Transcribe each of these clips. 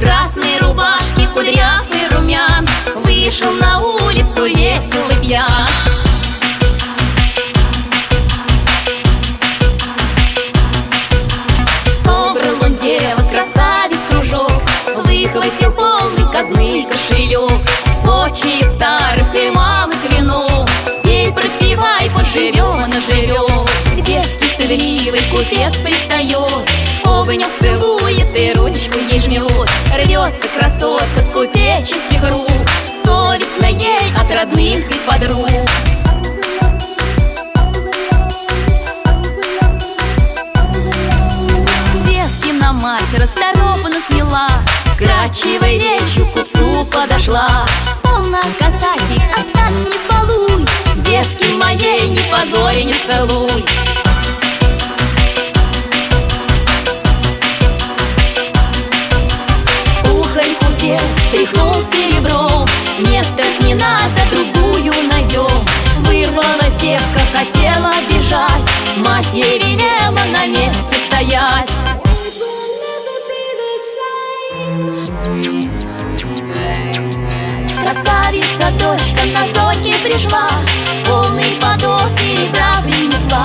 красной рубашке, кудрявый румян, вышел на улицу веселый пьян. Собрал он девок, красавиц кружок, выхватил полный казны кошелек, почиет старых и малых вино. Пей, пропивай, поживем, наживем. К девке стыдливый купец пристает, обняв целует и ручку ей жмет. Рвется красотка с купеческих рук, совестно ей от родных и подруг. Девкина мать расторопно смела, крачевой речью к купцу подошла. Полно касать их, отстань, не балуй, девки моей не позорь и не целуй. Ухарь купец тряхнул серебром, нет, так не надо, другую найдем. Вырвалась девка, хотела бежать, мать ей велела на месте стоять. Красавица, дочка на зорьке пришла, полный подол серебра принесла.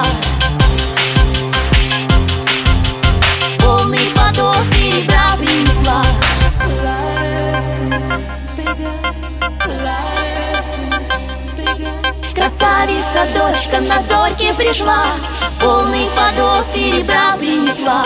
Полный подол серебра принесла. Красавица, дочка на зорьке пришла, полный подол серебра принесла.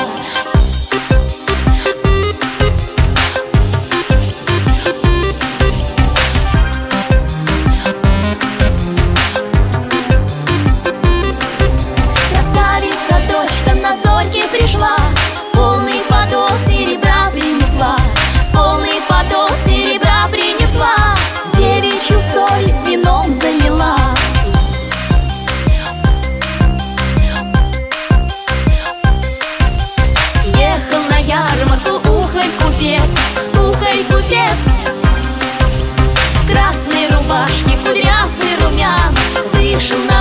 Пришла, полный подол серебра принесла, полный подол серебра принесла, девичью совесть вином залила. Ехал на ярмарку ухарь купец, красной рубашке, кудрявый румян, вышел на